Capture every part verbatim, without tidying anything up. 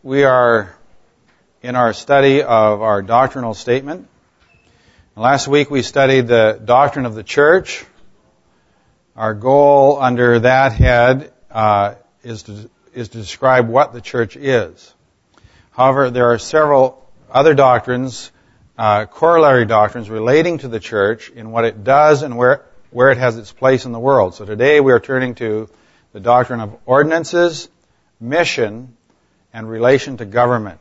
we are in our study of our doctrinal statement. Last week we studied the doctrine of the church. Our goal under that head uh, is to is to describe what the church is. However, there are several other doctrines, uh, corollary doctrines relating to the church in what it does and where where it has its place in the world. So today we are turning to the doctrine of ordinances, mission, and relation to government.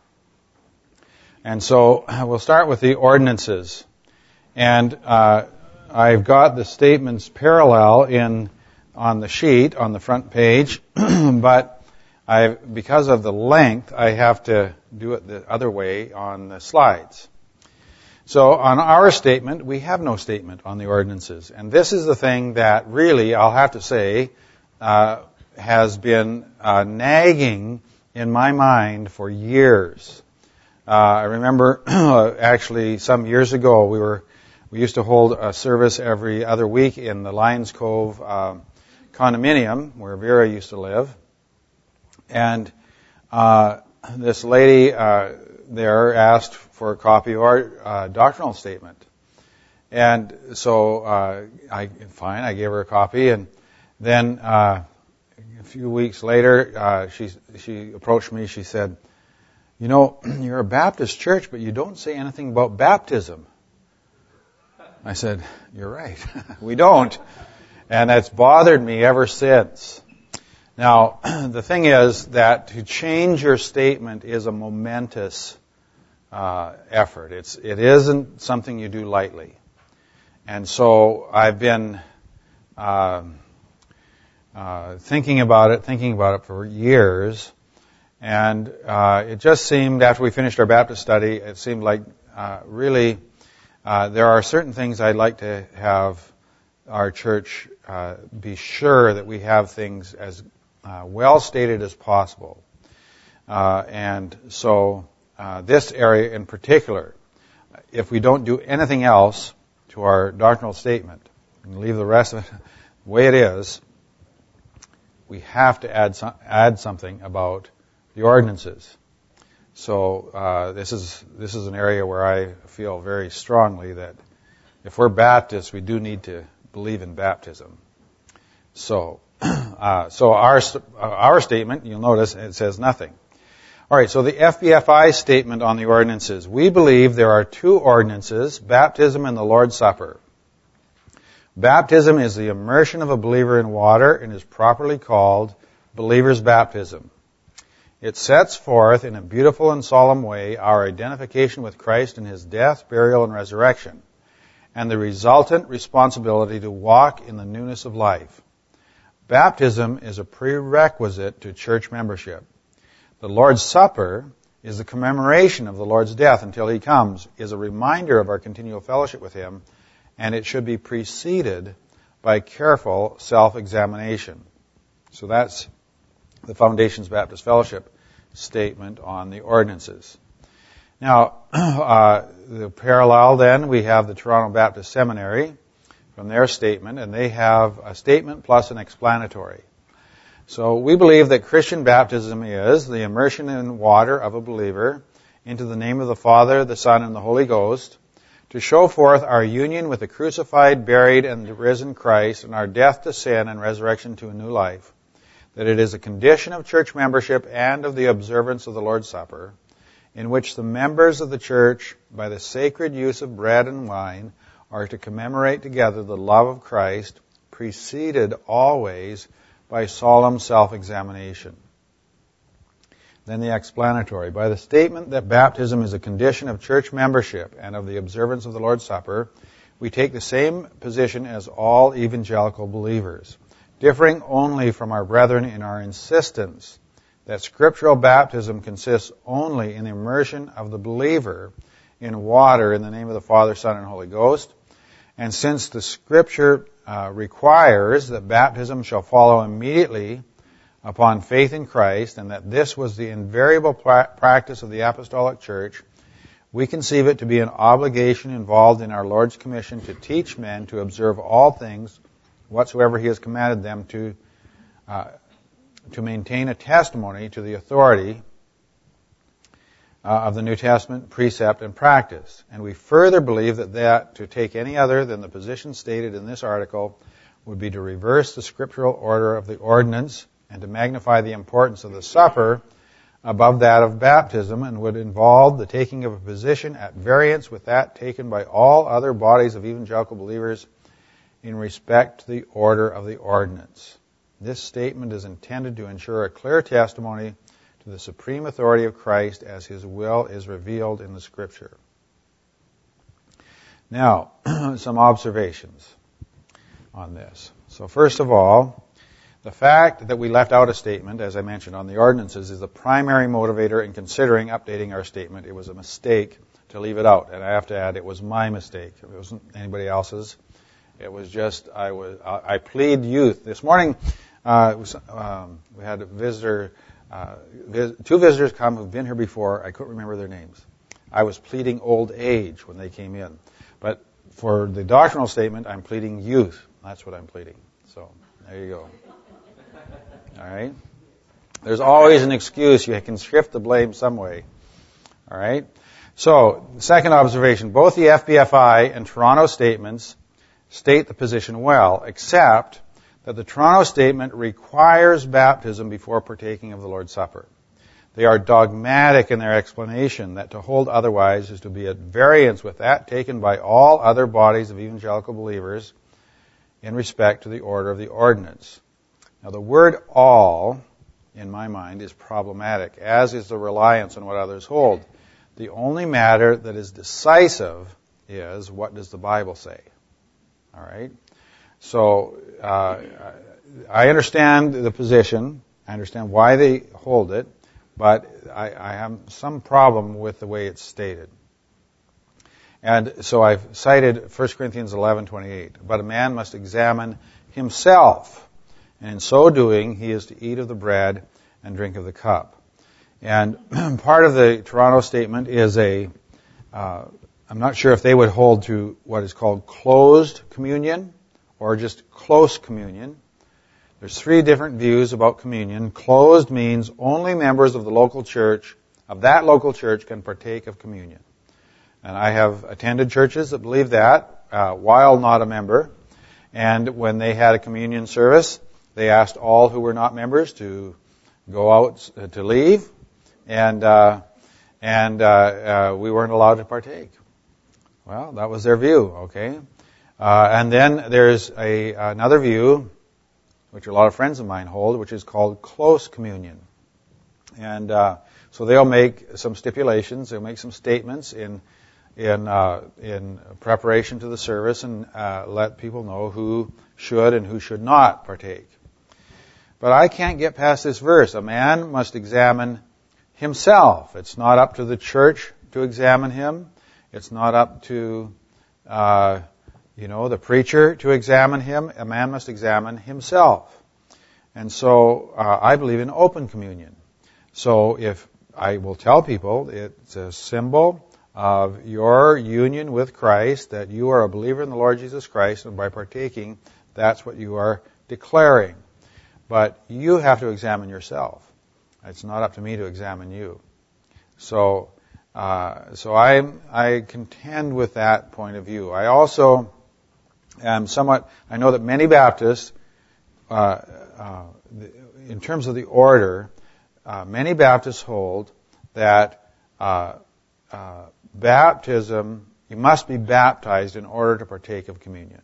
And so we'll start with the ordinances. And uh, I've got the statements parallel in on the sheet on the front page, but I, because of the length, I have to do it the other way on the slides. So on our statement, we have no statement on the ordinances. And this is the thing that really, I'll have to say, uh, has been uh, nagging in my mind for years. Uh, I remember actually some years ago, we were we used to hold a service every other week in the Lions Cove uh, condominium where Vera used to live. And uh, this lady uh, there asked for a copy of our uh, doctrinal statement. And so uh, I, fine, I gave her a copy. And then uh, a few weeks later, uh, she she approached me. She said, "You know, you're a Baptist church, but you don't say anything about baptism." I said, "You're right. We don't." And that's bothered me ever since. Now, the thing is that to change your statement is a momentous uh, effort. It's it isn't something you do lightly. And so I've been uh, uh, thinking about it, thinking about it for years. And uh, it just seemed, after we finished our Baptist study, it seemed like uh, really uh, there are certain things I'd like to have our church uh, be sure that we have things as uh, well stated as possible. Uh, and so uh, this area in particular, if we don't do anything else to our doctrinal statement and leave the rest of it the way it is, we have to add some, add something about the ordinances. So uh, this is this is an area where I feel very strongly that if we're Baptists, we do need to believe in baptism. So, uh, so our our statement, you'll notice it says nothing. All right. So the F B F I statement on the ordinances: we believe there are two ordinances: baptism and the Lord's Supper. Baptism is the immersion of a believer in water and is properly called believer's baptism. It sets forth in a beautiful and solemn way our identification with Christ in His death, burial, and resurrection, and the resultant responsibility to walk in the newness of life. Baptism is a prerequisite to church membership. The Lord's Supper is the commemoration of the Lord's death until He comes, is a reminder of our continual fellowship with Him, and it should be preceded by careful self-examination. So that's the Foundations Baptist Fellowship statement on the ordinances. Now, uh, the parallel then, we have the Toronto Baptist Seminary from their statement, and they have a statement plus an explanatory. So we believe that Christian baptism is the immersion in water of a believer into the name of the Father, the Son, and the Holy Ghost to show forth our union with the crucified, buried, and risen Christ and our death to sin and resurrection to a new life. That it is a condition of church membership and of the observance of the Lord's Supper, in which the members of the church, by the sacred use of bread and wine, are to commemorate together the love of Christ, preceded always by solemn self-examination. Then the explanatory. By the statement that baptism is a condition of church membership and of the observance of the Lord's Supper, we take the same position as all evangelical believers, differing only from our brethren in our insistence that scriptural baptism consists only in the immersion of the believer in water in the name of the Father, Son, and Holy Ghost. And since the Scripture uh, requires that baptism shall follow immediately upon faith in Christ, and that this was the invariable pra- practice of the Apostolic Church, we conceive it to be an obligation involved in our Lord's commission to teach men to observe all things whatsoever He has commanded them to uh, to maintain a testimony to the authority uh, of the New Testament precept and practice. And we further believe that, that to take any other than the position stated in this article would be to reverse the scriptural order of the ordinance and to magnify the importance of the supper above that of baptism, and would involve the taking of a position at variance with that taken by all other bodies of evangelical believers in respect to the order of the ordinance. This statement is intended to ensure a clear testimony to the supreme authority of Christ as His will is revealed in the Scripture. Now, some observations on this. So first of all, the fact that we left out a statement, as I mentioned, on the ordinances is the primary motivator in considering updating our statement. It was a mistake to leave it out. And I have to add, it was my mistake. It wasn't anybody else's. It was just, I was, I plead youth. This morning, uh, it was, um, we had a visitor, uh, vis- two visitors come who've been here before. I couldn't remember their names. I was pleading old age when they came in. But for the doctrinal statement, I'm pleading youth. That's what I'm pleading. So, there you go. All right? There's always an excuse. You can shift the blame some way. All right? So, second observation, both the F B F I and Toronto statements state the position well, except that the Toronto statement requires baptism before partaking of the Lord's Supper. They are dogmatic in their explanation that to hold otherwise is to be at variance with that taken by all other bodies of evangelical believers in respect to the order of the ordinance. Now, the word all, in my mind, is problematic, as is the reliance on what others hold. The only matter that is decisive is, what does the Bible say? All right? So, uh, I understand the position. I understand why they hold it, but I, I have some problem with the way it's stated. And so I've cited First Corinthians eleven twenty-eight. But a man must examine himself, and in so doing, he is to eat of the bread and drink of the cup. And part of the Toronto statement is a, uh, I'm not sure if they would hold to what is called closed communion or just close communion. There's three different views about communion. Closed means only members of the local church, of that local church, can partake of communion. And I have attended churches that believe that, uh, while not a member. And when they had a communion service, they asked all who were not members to go out, uh, to leave, and uh, and uh, uh, we weren't allowed to partake. Well, that was their view, okay? Uh, and then there's a another view, which a lot of friends of mine hold, which is called close communion. And uh, so they'll make some stipulations, they'll make some statements in in uh, in preparation to the service and uh, let people know who should and who should not partake. But I can't get past this verse. A man must examine himself. It's not up to the church to examine him. It's not up to, uh, you know, the preacher to examine him. A man must examine himself. And so uh, I believe in open communion. So if I will tell people it's a symbol of your union with Christ, that you are a believer in the Lord Jesus Christ, and by partaking, that's what you are declaring. But you have to examine yourself. It's not up to me to examine you. So, uh, so I I contend with that point of view. I also am somewhat. I know that many Baptists, uh, uh, in terms of the order, uh, many Baptists hold that uh, uh, baptism, you must be baptized in order to partake of communion.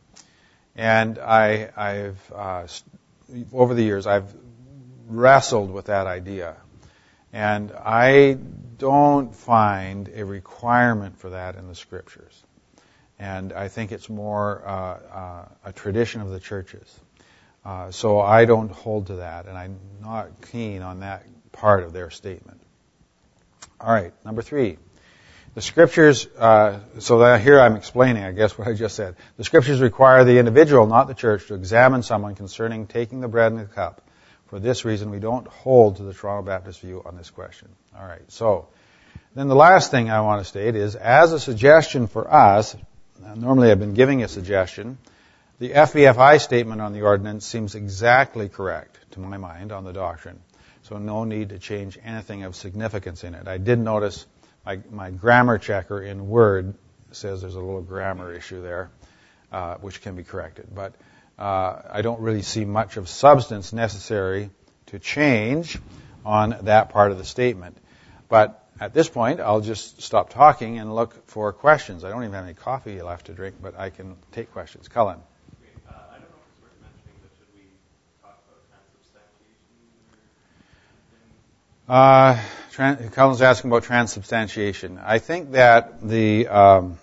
And I, I've uh, over the years, I've wrestled with that idea. And I don't find a requirement for that in the Scriptures. And I think it's more uh, uh, a tradition of the churches. Uh, so I don't hold to that, and I'm not keen on that part of their statement. All right, number three. The Scriptures, uh, so that here I'm explaining, I guess, what I just said. The Scriptures require the individual, not the church, to examine someone concerning taking the bread and the cup. For this reason, we don't hold to the Toronto Baptist view on this question. All right, so then the last thing I want to state is, as a suggestion for us, normally I've been giving a suggestion, the F B F I statement on the ordinance seems exactly correct, to my mind, on the doctrine. so no need to change anything of significance in it. I did notice my, my grammar checker in Word says there's a little grammar issue there, uh, which can be corrected. But uh, I don't really see much of substance necessary to change on that part of the statement. But at this point, I'll just stop talking and look for questions. I don't even have any coffee left to drink, but I can take questions. Cullen. Uh, I don't know if it's worth mentioning, but should we talk about transubstantiation? Uh, tran- Cullen's asking about transubstantiation. I think that the um,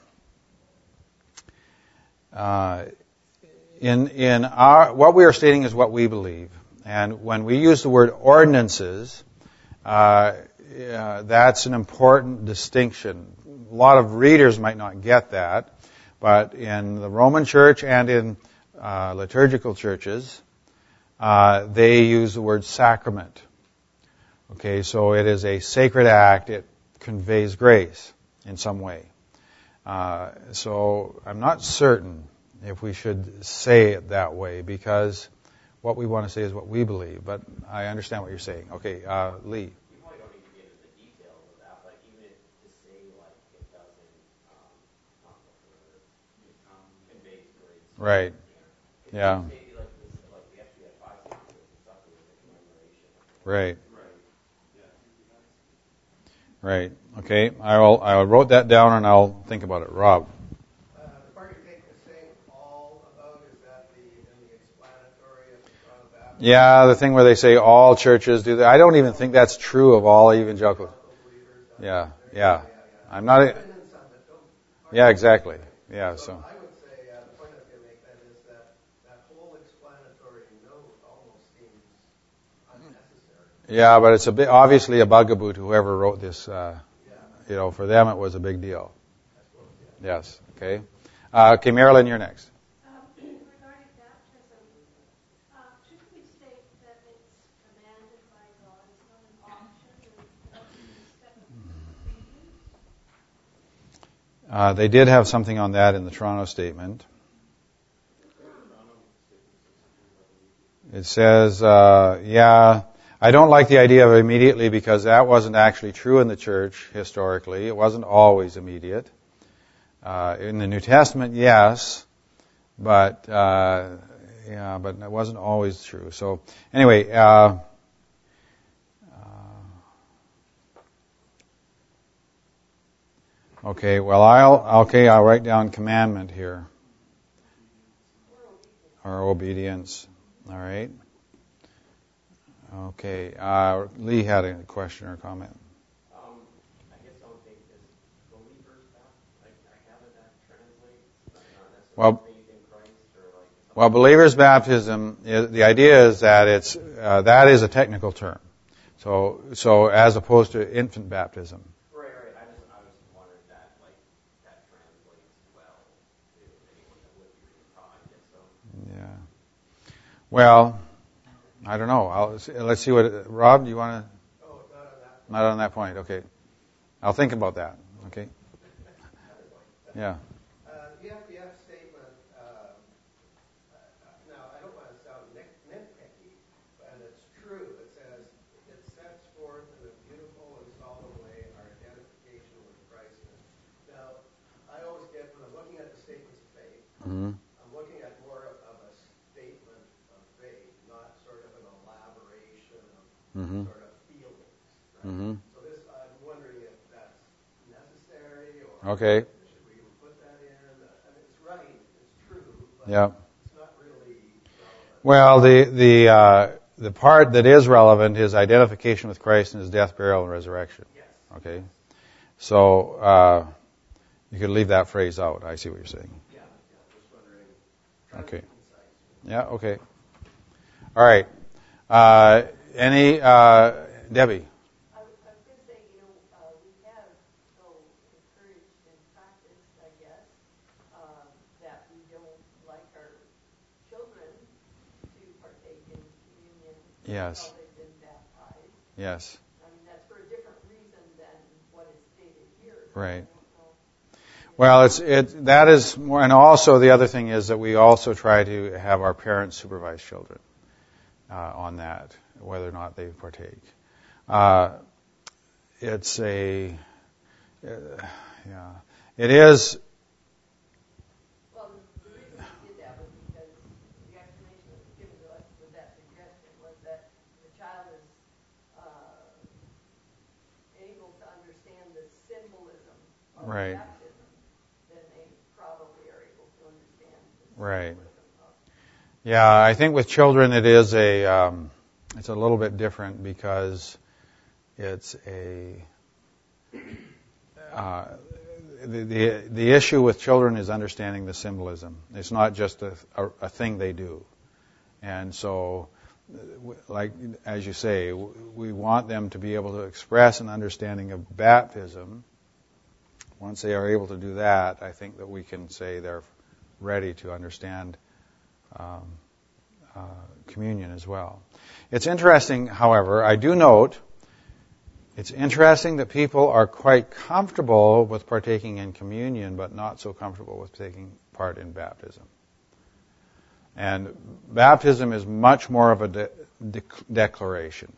uh, in in our what we are stating is what we believe, and when we use the word ordinances, uh, uh, that's an important distinction. A lot of readers might not get that, but in the Roman Church and in uh, liturgical churches, uh, they use the word sacrament. Okay, so it is a sacred act. It conveys grace in some way. Uh, so I'm not certain if we should say it that way, because what we want to say is what we believe. But I understand what you're saying. Okay, uh, Lee. You probably don't need to get into the details of that, but even if to say like it doesn't um, not um, convey grace. Right. You know, Yeah. Say, like, this, like we actually had five sacraments and stuff. It was a commemoration. Right. Right. Yeah. Right. Okay. I will. I wrote that down and I'll think about it. Rob. Uh, the part you take the saying all about, is that the in the explanatory of the Toronto Baptist? Yeah, the thing where they say all churches do that. I don't even think that's true of all evangelicals. Yeah. Yeah. I'm not. A, yeah. Exactly. Yeah. So. I would say uh, the point I was going to make then is that that whole explanatory note almost seems unnecessary. Yeah, but it's a bit obviously a bugaboo to whoever wrote this. Uh, Yeah. you know, for them it was a big deal. Yes. Okay. Uh, okay, Marilyn, you're next. Um, regarding baptism, uh, should we state that it's commanded by God? It's not an option, and step of obedience? Uh, they did have something on that in the Toronto statement. It says, uh, yeah, I don't like the idea of immediately because that wasn't actually true in the church historically. It wasn't always immediate. Uh, in the New Testament, yes, but uh, yeah, but it wasn't always true. So anyway, uh, uh, okay. Well, I'll okay. I'll write down commandment here, or obedience. All right. Okay. Uh, Lee had a question or comment. Um, I guess I would think this believers baptism. Like, I have it that translates, but not necessarily Well, faith in Christ or like. something. Well, believers' baptism, is, the idea is that it's uh, that is a technical term. So, so as opposed to infant baptism. Right, right. I just, I was wondering that, like, that translates well to anyone that would be reading Pro, I guess so. Yeah. Well, I don't know. I'll, let's see what Rob. Do you want to? Oh, not on that. Not on that point. Okay. I'll think about that. Okay. Yeah. Uh, the F B F statement, uh, now I don't want to sound nit- nitpicky, and it's true. It says, it sets forth in a beautiful and solemn way our identification with Christ. Now, I always get, when I'm looking at the statements of faith, Mm-hmm. I'm looking at more of, of a statement of faith, not sort of an elaboration of Mm-hmm. sort of feelings. Right? Mm-hmm. So this, I'm wondering if that's necessary, or Okay. should we even put that in? I mean, it's right, it's true, but Yeah. it's not really relevant. Well, the the uh, the part that is relevant is identification with Christ in His death, burial, and resurrection. Yes. Okay. So uh, you could leave that phrase out. I see what you're saying. Yeah, yeah, just wondering. Trying Okay. to be concise. Yeah. Okay. All right. Uh, any uh, Debbie? I was, I was going to say, you know, uh, we have so encouraged and practiced, I guess, um, that we don't like our children to partake in communion Yes. until they've been baptized. Yes. I mean, that's for a different reason than what is stated here. Right. I don't know. Well, it's it that is more, and also the other thing is that we also try to have our parents supervise children. uh, on that, whether or not they partake. Uh, it's a, uh, yeah, it is. Well, the reason we did that was because the explanation that was given to us with that suggestion was that the child is uh, able to understand the symbolism of Right. baptism, then they probably are able to understand the Right. symbolism of. Yeah, I think with children it is a, um, it's a little bit different because it's a, uh, the, the the issue with children is understanding the symbolism. It's not just a, a, a thing they do. And so, like, as you say, we want them to be able to express an understanding of baptism. Once they are able to do that, I think that we can say they're ready to understand um, uh, communion as well. It's interesting, however, I do note, it's interesting that people are quite comfortable with partaking in communion, but not so comfortable with taking part in baptism. And baptism is much more of a de- de- declaration.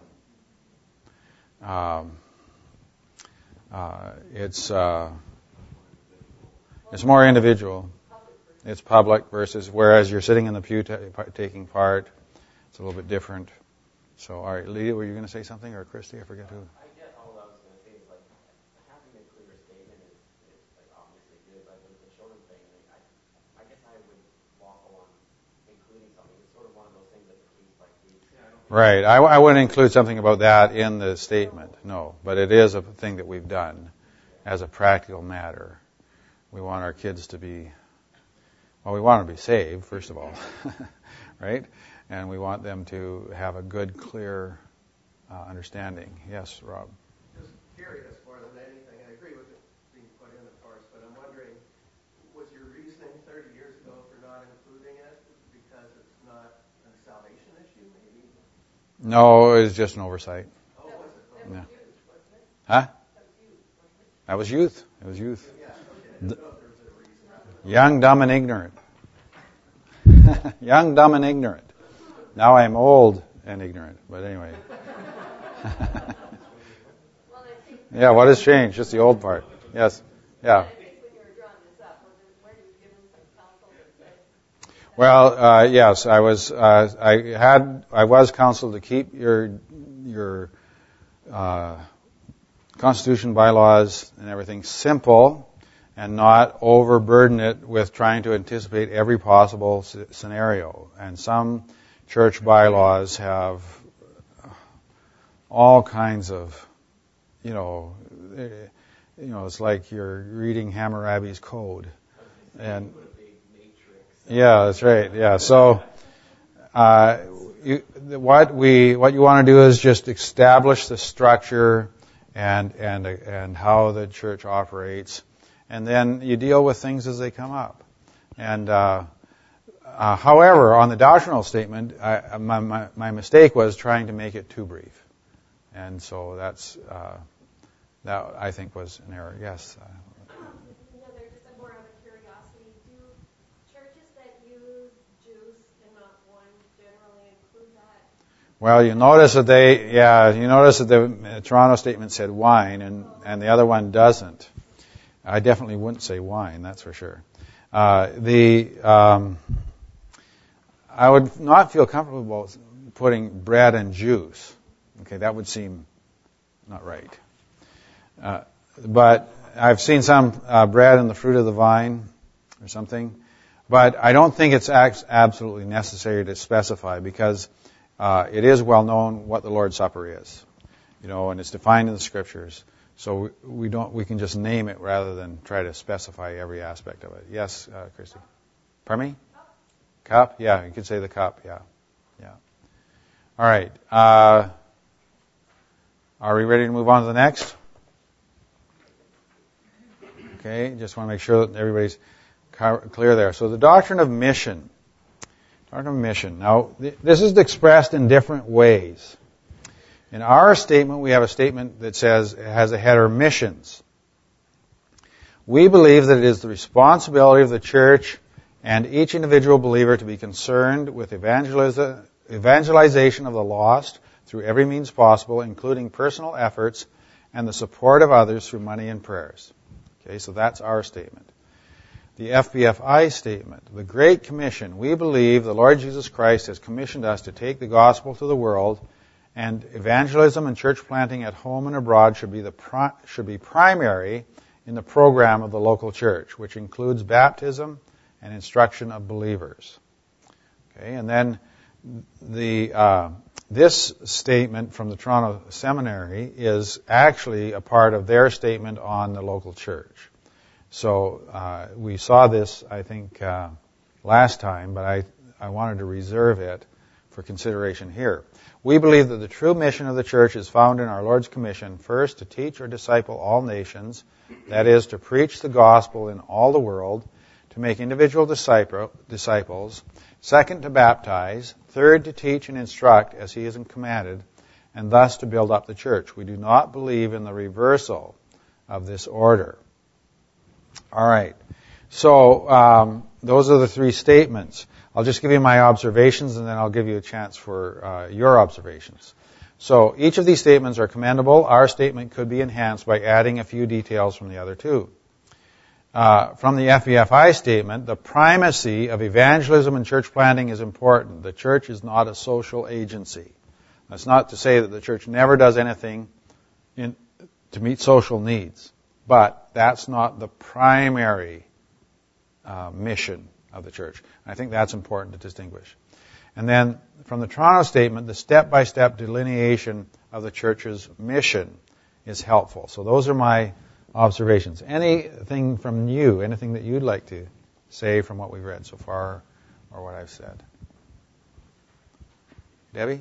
Um, uh, it's uh, it's more individual. It's public versus whereas you're sitting in the pew t- taking part, it's a little bit different. So, all right, Leah, were you going to say something, or Christy? I forget who. I guess all I was going to say is, like, having a clear statement is, is like, obviously good, but with the children thing, like, I, I guess I would waffle on including something. It's sort of one of those things that's a case by case. Yeah, I don't Right. I, I wouldn't include something about that in the statement, no. But it is a thing that we've done as a practical matter. We want our kids to be, well, we want them to be saved, first of all, right? And we want them to have a good, clear uh, understanding. Yes, Rob? Just curious more than anything. I agree with it being put in, of course, but I'm wondering, was your reasoning thirty years ago for not including it because it's not a salvation issue, maybe? No, it was just an oversight. Oh, was it? Yeah. That was youth, wasn't it? Huh? That was youth, wasn't it? That was youth. It was youth. Yeah, okay. I didn't know if there was a reason. Young, dumb, and ignorant. Young, dumb, and ignorant. Now I'm old and ignorant. But anyway. Well, I think, Yeah, what has changed? Just the old part. Yes. Yeah. I think when you were drawing this up, was it where you given some counsel that said, Well, uh, yes, I was. Uh, I had. I was counseled to keep your your uh, constitution, bylaws, and everything simple, and not overburden it with trying to anticipate every possible s- scenario. And some church bylaws have all kinds of, you know, eh, you know, it's like you're reading Hammurabi's code, and yeah, that's right. Yeah, so uh, you, what we what you want to do is just establish the structure and and and how the church operates, and then you deal with things as they come up. And uh, uh, however, on the doctrinal statement, I, my, my my mistake was trying to make it too brief, and so that's uh, that I think was an error. Yes. Uh, Another, just a more of a curiosity, do churches that use juice and not wine generally include that? Well, you notice that they, yeah, you notice that the Toronto statement said wine, and, and the other one doesn't. I definitely wouldn't say wine, that's for sure. Uh, the um, I would not feel comfortable putting bread and juice. Okay, that would seem not right. Uh, but I've seen some uh, bread and the fruit of the vine or something. But I don't think it's absolutely necessary to specify because uh, it is well known what the Lord's Supper is, you know, and it's defined in the Scriptures. So we, we don't we can just name it rather than try to specify every aspect of it. Yes, uh, Christy. Pardon me? Cup? Yeah, you could say the cup. Yeah, yeah. All right. Uh, are we ready to move on to the next? Okay. Just want to make sure that everybody's clear there. So the doctrine of mission. Doctrine of mission. Now, th- this is expressed in different ways. In our statement, we have a statement that says, it has a header, missions. We believe that it is the responsibility of the church and each individual believer to be concerned with evangelism, evangelization of the lost through every means possible, including personal efforts and the support of others through money and prayers. Okay, so that's our statement. The F B F I statement, the Great Commission. We believe the Lord Jesus Christ has commissioned us to take the gospel to the world, and evangelism and church planting at home and abroad should be the pri- should be primary in the program of the local church, which includes baptism and instruction of believers. Okay, and then the uh, this statement from the Toronto Seminary is actually a part of their statement on the local church. So uh, we saw this, I think, uh, last time, but I, I wanted to reserve it for consideration here. We believe that the true mission of the church is found in our Lord's commission, first, to teach or disciple all nations, that is, to preach the gospel in all the world, to make individual disciples, second, to baptize, third, to teach and instruct as he is commanded, and thus to build up the church. We do not believe in the reversal of this order. All right. So um, those are the three statements. I'll just give you my observations, and then I'll give you a chance for uh, your observations. So each of these statements are commendable. Our statement could be enhanced by adding a few details from the other two. Uh, from the F B F I statement, the primacy of evangelism and church planting is important. The church is not a social agency. That's not to say that the church never does anything in, to meet social needs. But that's not the primary uh, mission of the church. I think that's important to distinguish. And then from the Toronto statement, the step-by-step delineation of the church's mission is helpful. So those are my observations. Anything from you, anything that you'd like to say from what we've read so far or what I've said? Debbie?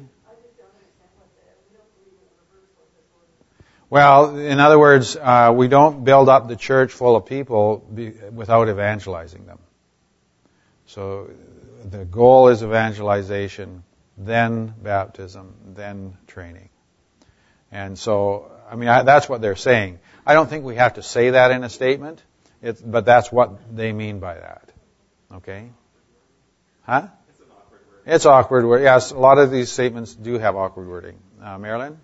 Well, in other words, uh, we don't build up the church full of people be, without evangelizing them. So the goal is evangelization, then baptism, then training. And so, I mean, I, that's what they're saying. I don't think we have to say that in a statement, it's, but that's what they mean by that. Okay? Huh? It's an awkward word. It's awkward word. Yes, a lot of these statements do have awkward wording. Uh, Marilyn?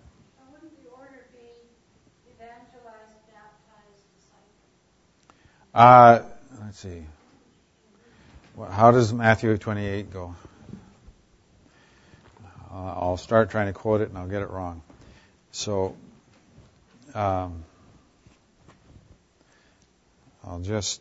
Uh, let's see. How does Matthew twenty-eight go? Uh, I'll start trying to quote it and I'll get it wrong. So, um, I'll just.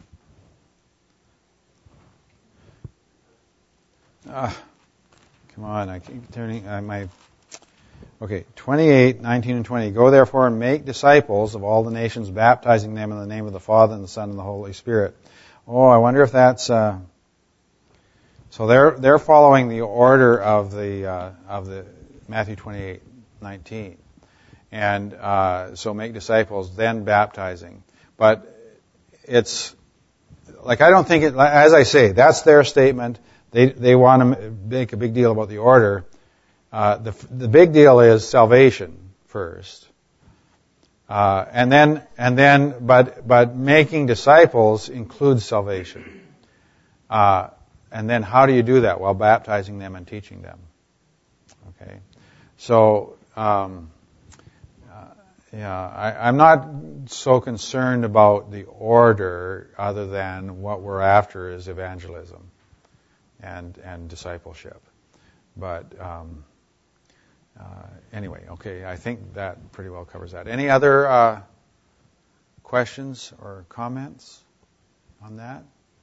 Uh, come on, I keep turning uh, my. Okay, twenty-eight, nineteen, and twenty. Go therefore and make disciples of all the nations, baptizing them in the name of the Father and the Son and the Holy Spirit. Oh, I wonder if that's. Uh, so they're they're following the order of the uh, of the Matthew twenty-eight, nineteen, and uh, so make disciples, then baptizing. But it's like I don't think it. As I say, that's their statement. They they want to make a big deal about the order. Uh, the the big deal is salvation first, uh, and then and then but but making disciples includes salvation, uh, and then how do you do that? Well, baptizing them and teaching them. Okay, so um, uh, yeah, I, I'm not so concerned about the order, other than what we're after is evangelism and and discipleship, but. Um, Uh, anyway, okay, I think that pretty well covers that. Any other uh, questions or comments on that?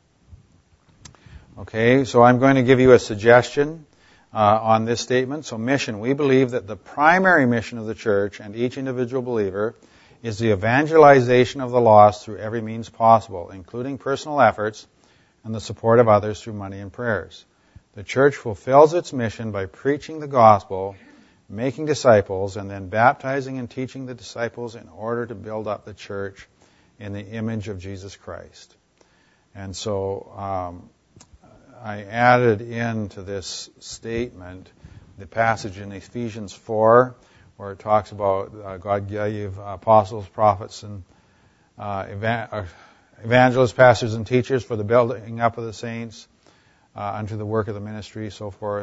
Okay, so I'm going to give you a suggestion uh, on this statement. So mission, we believe that the primary mission of the church and each individual believer is the evangelization of the lost through every means possible, including personal efforts and the support of others through money and prayers. The church fulfills its mission by preaching the gospel, making disciples, and then baptizing and teaching the disciples in order to build up the church in the image of Jesus Christ. And so um, I added into this statement the passage in Ephesians four where it talks about uh, God gave apostles, prophets, and uh, evan- evangelists, pastors, and teachers for the building up of the saints uh, unto the work of the ministry, so forth.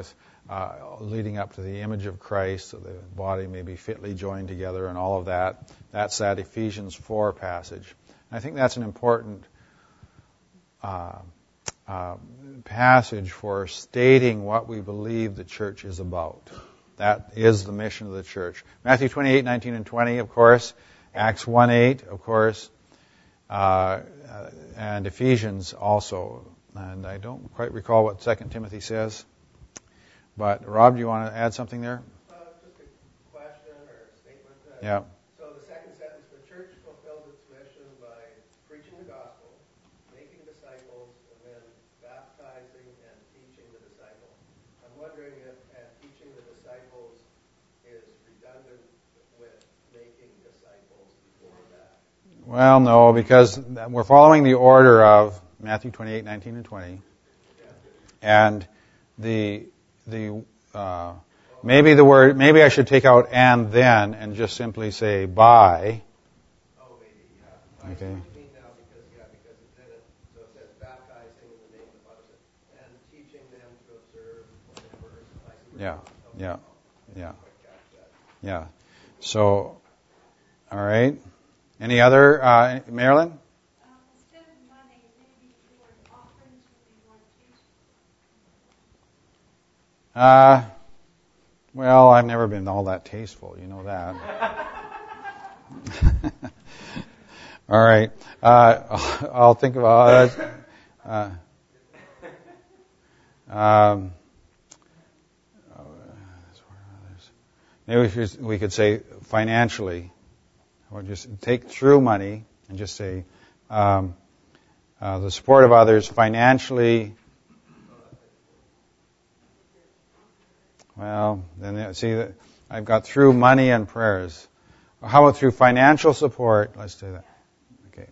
uh, leading up to the image of Christ, so the body may be fitly joined together and all of that. That's that Ephesians four passage. And I think that's an important uh, uh, passage for stating what we believe the church is about. That is the mission of the church. Matthew twenty-eight, nineteen, and twenty, of course. Acts one eight, of course. Uh, and Ephesians also. And I don't quite recall what Second Timothy says. But, Rob, do you want to add something there? Uh, just a question or a statement. Uh, Yeah. So the second sentence, the church fulfills its mission by preaching the gospel, making disciples, and then baptizing and teaching the disciples. I'm wondering if uh, teaching the disciples is redundant with making disciples before that. Well, no, because we're following the order of Matthew twenty-eight, nineteen, and twenty. And the the uh, maybe the word maybe I should take out and then and just simply say by. Oh, maybe, yeah. I Okay. see what you mean now because, yeah, because it didn't. So it says baptizing in the name of the Father and teaching them to observe whatever. I see what Yeah, you mean. Okay. yeah, yeah, Quick catch that. yeah. So, all right. Any other, uh, Marilyn? Um, instead of money, maybe the word offerings would be more useful. Uh, well, I've never been all that tasteful, you know that. All right. Uh, I'll think about it. Uh, um, maybe we, should, we could say financially, or just take through money and just say um, uh, the support of others financially. Well, then see, I've got through money and prayers. How about through financial support? Let's do that. Okay.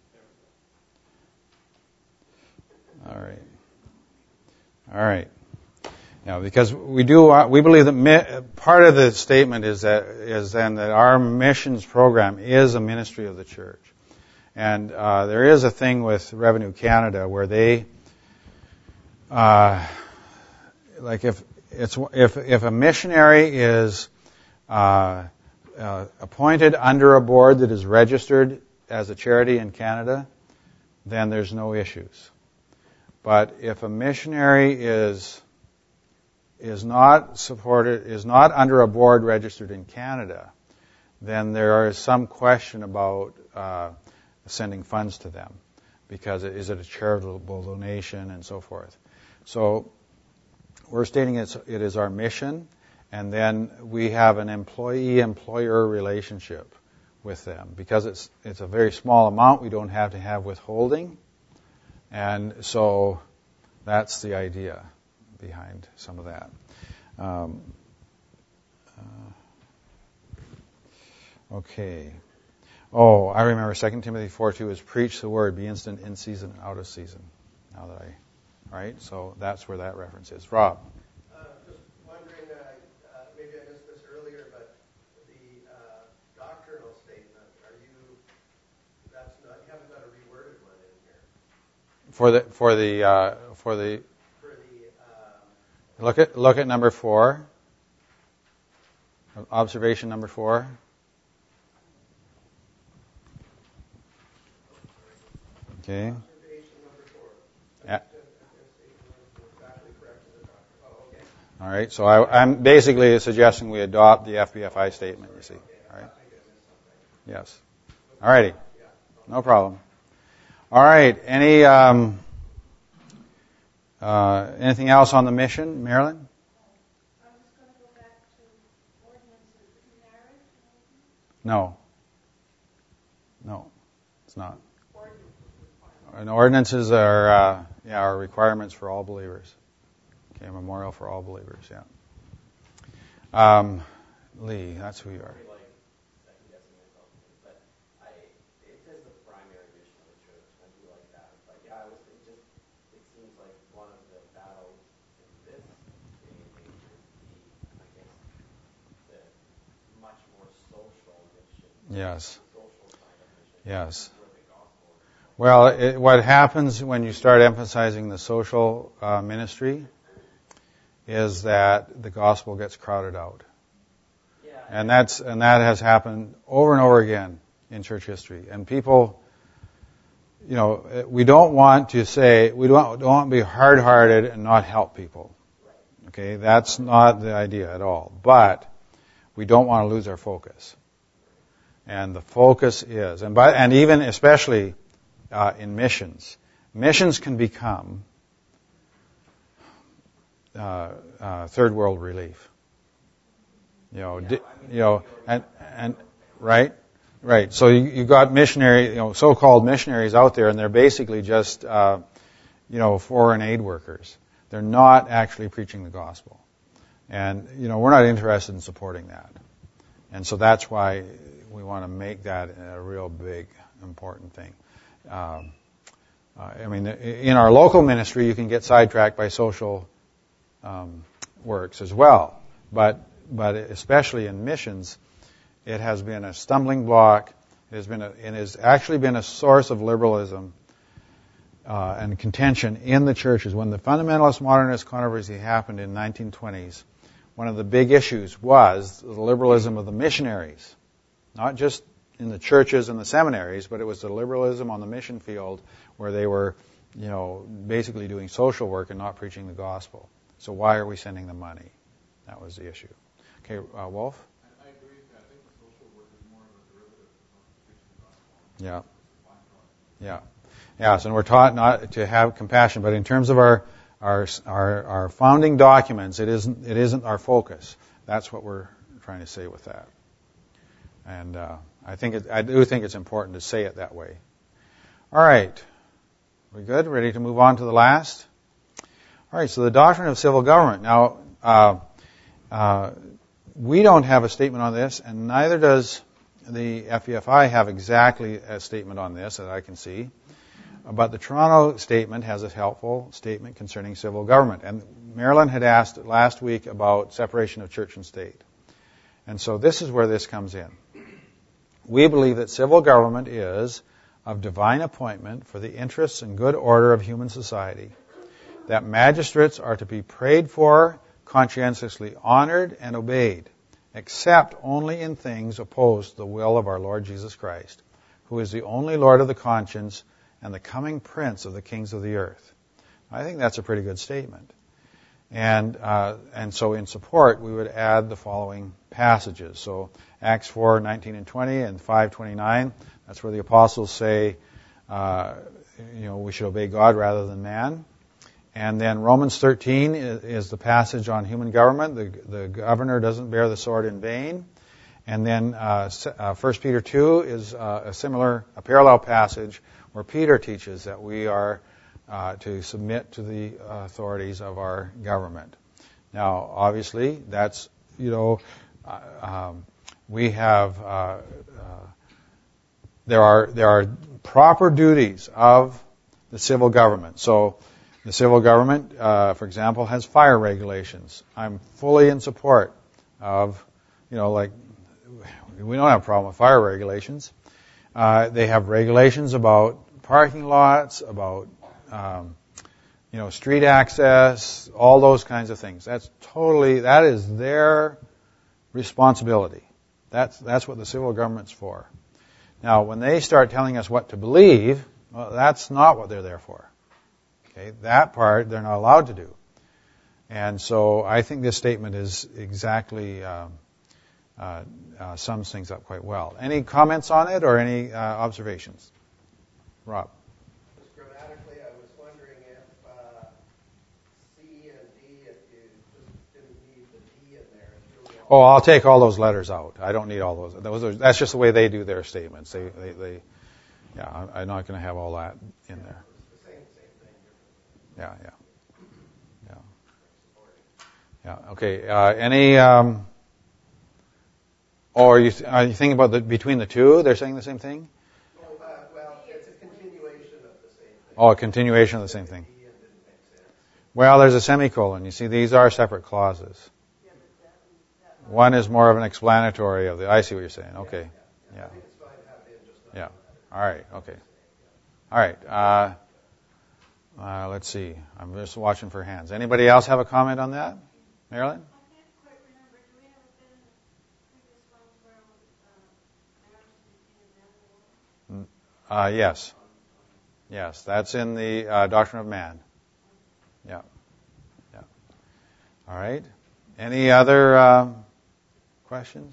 All right. All right. Now, because we do, uh, we believe that mi- part of the statement is that is then that our missions program is a ministry of the church, and uh, there is a thing with Revenue Canada where they, uh, like if it's if if a missionary is uh, uh, appointed under a board that is registered as a charity in Canada, then there's no issues. But if a missionary is is not supported, is not under a board registered in Canada, then there is some question about uh, sending funds to them, because it, is it a charitable donation and so forth. So we're stating it's, it is our mission, and then we have an employee-employer relationship with them. Because it's it's a very small amount, we don't have to have withholding, and so that's the idea behind some of that. Um, uh, okay. Oh, I remember Second Timothy four two is preach the word, be instant in season, out of season. Now that I, right? So that's where that reference is. Rob. Uh, just wondering, uh, uh, maybe I missed this earlier, but the uh, doctrinal statement, are you, that's not, you haven't got a reworded one in here. For the for the uh, for the For the, um, look at look at number four. Observation number four. Okay. observation number four. Yeah. Exactly correct as a doctor. Oh, okay. All right. So I, I'm basically suggesting we adopt the F B F I statement. You see. All right. Yes. All righty. No problem. All right. Any um, uh, anything else on the mission, Marilyn? I was going to go back to ordinances. Is marriage? No. No, it's not. And ordinances are uh, yeah are requirements for all believers. Okay, a memorial for all believers. Yeah. Um, Lee, that's who you are. Like second guessing myself, but I it says the primary mission of the church. I do like that. But yeah, I was it just it seems like one of the battles in this day and age is the I guess the much more social mission. Yes. Social side of mission. Yes. Where the gospel is. Well, it, what happens when you start emphasizing the social uh, ministry is that the gospel gets crowded out. Yeah. And that's and that has happened over and over again in church history. And people, you know, we don't want to say, we don't, don't want to be hard-hearted and not help people. Okay, that's not the idea at all. But we don't want to lose our focus. And the focus is, and by, and even especially uh, in missions, missions can become uh, uh, third world relief. You know, di, you know, and and right, right. So you you got missionary, you know, so-called missionaries out there, and they're basically just, uh, you know, foreign aid workers. They're not actually preaching the gospel, and you know, we're not interested in supporting that. And so that's why we want to make that a real big, important thing. Um, uh, I mean, in our local ministry, you can get sidetracked by social um, works as well, but but especially in missions, it has been a stumbling block. It has been, a, it has actually been a source of liberalism uh, and contention in the churches. When the fundamentalist modernist controversy happened in nineteen twenties, one of the big issues was the liberalism of the missionaries, not just in the churches and the seminaries, but it was the liberalism on the mission field where they were, you know, basically doing social work and not preaching the gospel. So why are we sending them money? That was the issue. Okay, uh, Wolf? I, I agree. I think the social work is more of a derivative of preaching the gospel. Yeah. Yeah. Yes, and we're taught not to have compassion, but in terms of our our our, our founding documents, it isn't it isn't our focus. That's what we're trying to say with that. And uh, I think it, I do think it's important to say it that way. All right, we good? Ready to move on to the last? All right. So the doctrine of civil government. Now, uh, uh, we don't have a statement on this, and neither does the F E F I have exactly a statement on this that I can see. But the Toronto statement has a helpful statement concerning civil government. And Marilyn had asked last week about separation of church and state. And so this is where this comes in. We believe that civil government is of divine appointment for the interests and good order of human society, that magistrates are to be prayed for, conscientiously honored, and obeyed, except only in things opposed to the will of our Lord Jesus Christ, who is the only Lord of the conscience and the coming Prince of the kings of the earth. I think that's a pretty good statement. And uh, and so in support, we would add the following passages. So Acts four, nineteen and twenty, and five twenty-nine, that's where the apostles say, uh, you know, we should obey God rather than man. And then Romans thirteen is, is the passage on human government. The, the governor doesn't bear the sword in vain. And then uh, uh, First Peter two is uh, a similar, a parallel passage where Peter teaches that we are uh, to submit to the authorities of our government. Now, obviously, that's, you know, uh, um, we have, uh, uh, there are there are proper duties of the civil government. So the civil government, uh, for example, has fire regulations. I'm fully in support of, you know, like, we don't have a problem with fire regulations. Uh, they have regulations about parking lots, about, um, you know, street access, all those kinds of things. That's totally, that is their responsibility. That's, that's what the civil government's for. Now, when they start telling us what to believe, well, that's not what they're there for. Okay, that part they're not allowed to do. And so I think this statement is exactly, um, uh, uh, sums things up quite well. Any comments on it or any uh, observations? Rob? Just grammatically, I was wondering if uh, C and D, if you just didn't need the D in there. It's really all Oh, I'll take all those letters out. I don't need all those. those are, that's just the way they do their statements. They, they, they yeah, I'm, I'm not going to have all that in there. the same, same thing. Yeah, yeah, yeah, yeah. Okay. Uh, any? Um, or are you are you thinking about the between the two? They're saying the same thing. Uh, well, it's a continuation of the same thing. Oh, a continuation of the same thing. D and didn't make sense. Well, there's a semicolon. You see, these are separate clauses. One is more of an explanatory of the. I see what you're saying. Okay. Yeah. I think it's fine to have it in just like Yeah. All right. Okay. All right. Uh, uh, let's see. I'm just watching for hands. Anybody else have a comment on that? Marilyn? I can't quite remember. Do we have a bit in the previous ones where uh, marriage is between a man and a woman? Uh, yes. Yes, that's in the uh, Doctrine of Man. Yeah. Yeah. All right. Any other uh, questions?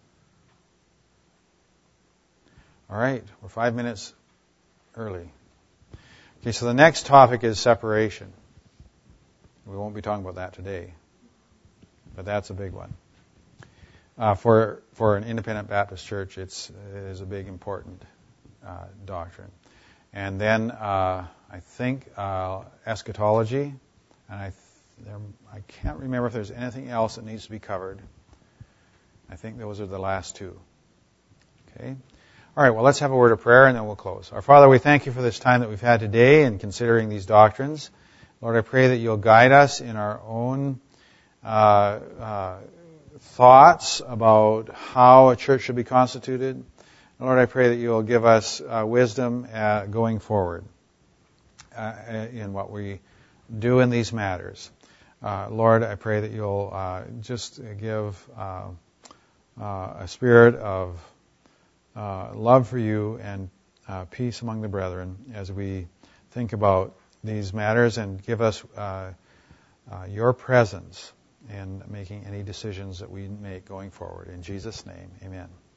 All right. We're five minutes early. Okay, so the next topic is separation. We won't be talking about that today, but that's a big one. Uh, for for an independent Baptist church, it's it is a big, important uh, doctrine. And then uh, I think uh, eschatology, and I th- there, I can't remember if there's anything else that needs to be covered. I think those are the last two. Okay. All right. Well, let's have a word of prayer, and then we'll close. Our Father, we thank you for this time that we've had today in considering these doctrines. Lord, I pray that you'll guide us in our own uh, uh, thoughts about how a church should be constituted. Lord, I pray that you'll give us uh, wisdom uh, going forward uh, in what we do in these matters. Uh, Lord, I pray that you'll uh, just give uh, uh, a spirit of uh, love for you and uh, peace among the brethren as we think about these matters, and give us uh, uh, your presence in making any decisions that we make going forward. In Jesus' name, amen.